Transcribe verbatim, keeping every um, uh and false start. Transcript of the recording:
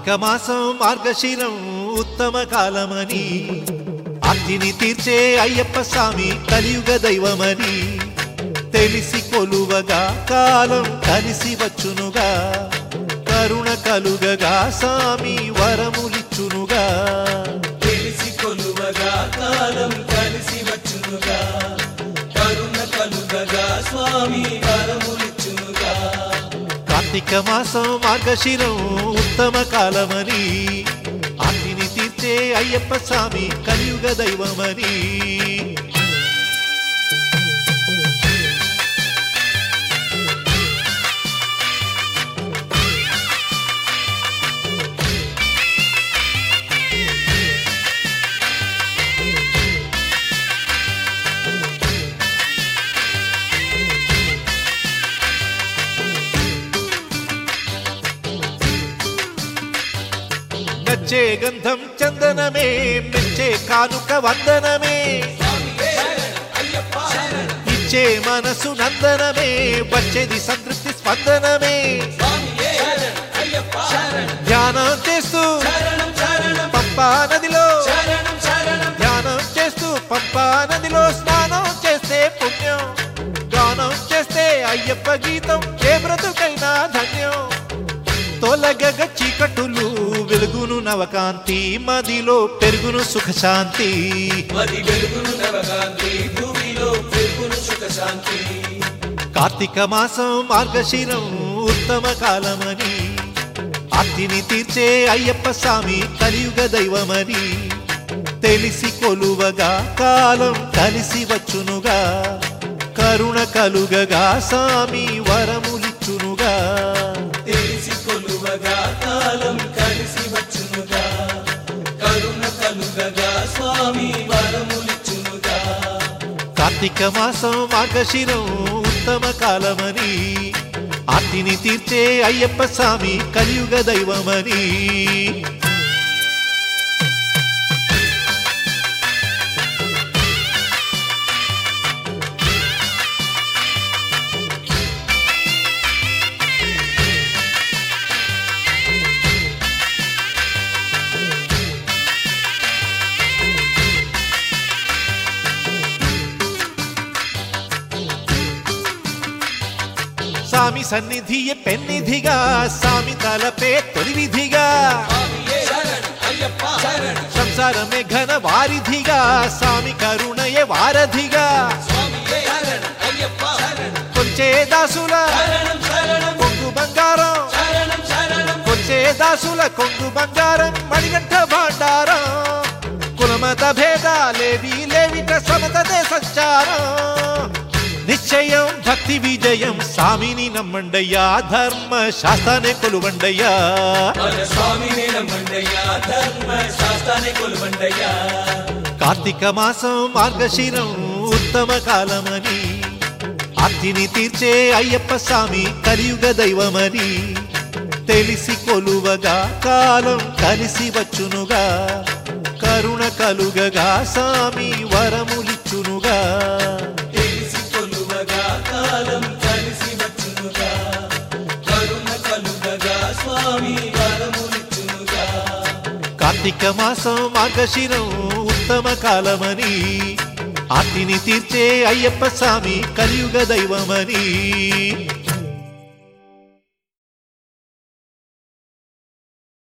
మాసం మార్గశిరం ఉత్తమ కాలమని అగ్నిని తీర్చే అయ్యప్ప స్వామి కలియుగ దైవమని తెలిసి కొలువగా కాలం కలిసి వచ్చునుగా కరుణ కలుగగా స్వామి వరములిచ్చునుగా తెలిసి కొలువగా కాలం కలిసి వచ్చునుగా కరుణ కలుగగా స్వామి వరములిచ్చునుగా కార్తీక మాసం మార్గశిరం ఉత్తమ కాలమని అగ్నిని తీర్చే అయ్యప్ప స్వామి కలియుగ దైవమని నచ్చే గంధం చందనమే మెచ్చే కానుక వందనమే ఇచ్చే మనసు నందనమే వచ్చేది సంతృప్తి స్పందనమే ధ్యానం చేస్తూ పంపా నదిలో ధ్యానం చేస్తూ పంపా నదిలో స్నానం చేస్తే పుణ్యం గానం చేస్తే అయ్యప్ప గీతం ఏ బ్రతుకైనా ధన్యం తొలగగ చీకటులు వెలుగును నవకాంతి మదిలో పెరుగును సుఖశాంతి మది వెలుగును నవకాంతి భూమిలో పెరుగును సుఖశాంతి కార్తీక మాసం మార్గశిరం ఉత్తమ కాలమని అగ్నిని తీర్చే అయ్యప్ప స్వామి కలియుగ దైవమని తెలిసి కొలువగా కాలం కలిసి వచ్చునుగా కరుణ కలుగగా స్వామి వరములిచ్చునుగా తెలిసి కొలువగా కాలం కలిసి వచ్చునుగా కరుణ కలుగగా స్వామి వరములిచ్చునుగా కార్తీక మాసం మార్గశిరం ఉత్తమ కాలమని అగ్నిని తీర్చే అయ్యప్ప స్వామి కలియుగ దైవమని స్వామి సన్నిధియే పెన్నిధిగా స్వామి తలపే తొలి విధిగా సంసారమే ఘన వారిధిగా స్వామి కరుణయే వారధిగా కొంచే దాసుల కొంగు బంగారం కొంచే దాసుల కొంగు బంగారం మణిగంట భాండారం కులమత భేదాలేవి లేవిట సమతదే సంచారం నిశ్చయం భక్తి విజయం స్వామిని నమ్మండయ్యా ధర్మ శాస్త్రాన్ని కొలువండయ్యా స్వామిని నమ్మండయ్యా ధర్మ శాస్త్రాన్ని కొలువండయ్యా కార్తీక మాసం మార్గశిరం ఉత్తమ కాలమని అగ్నిని తీర్చే అయ్యప్ప స్వామి కలియుగ దైవమని తెలిసి కొలువగా కాలం కలిసి వచ్చునుగా కరుణ కలుగగా స్వామి వరములిచ్చునుగా కాలం కలిసి వచ్చునుగా కరుణ కలుగగా స్వామి వరములిచ్చునుగా కార్తీక మాసం మార్గశిరం ఉత్తమ కాలమని అగ్నిని తీర్చే అయ్యప్ప స్వామి కలియుగ దైవమని